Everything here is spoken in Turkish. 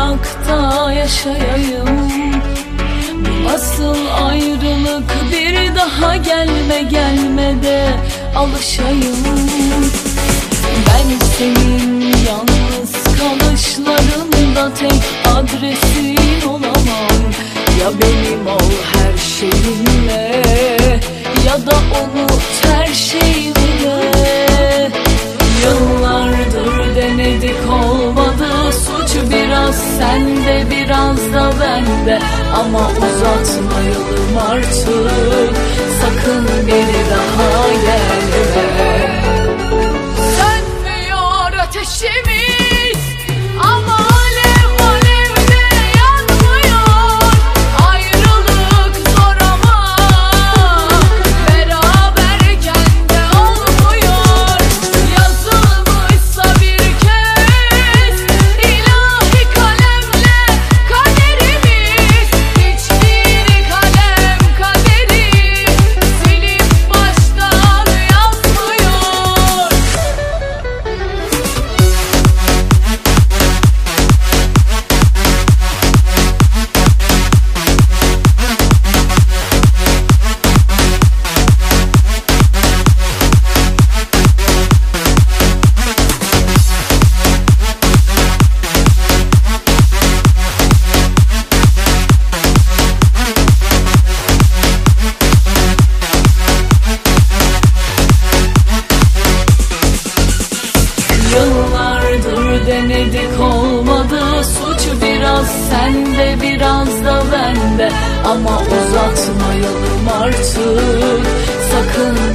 toprakta yaşayayım. Bu nasıl ayrılık, bir daha gelme gelme de alışayım. Ben senin yalnız kalışlarında tek adresin olamam. Ya benim ol her şeyinle, ya da unut her şeyinle. Yıllardır denedik olmadı, suç biraz sende biraz da bende. Ama uzatmayalım artık, sakın bir daha gelme. Sönmüyor ateşimiz ama alev alevde yanmıyor. Ayrılık zor ama beraberken de olmuyor. Yazılmışsa bir kez ilahi kalemle kaderimiz, hiçbir kalem kaderi silip baştan yazmıyor. Yıllardır denedik olmadı, suç biraz sende biraz da bende. Ama uzatmayalım artık, sakın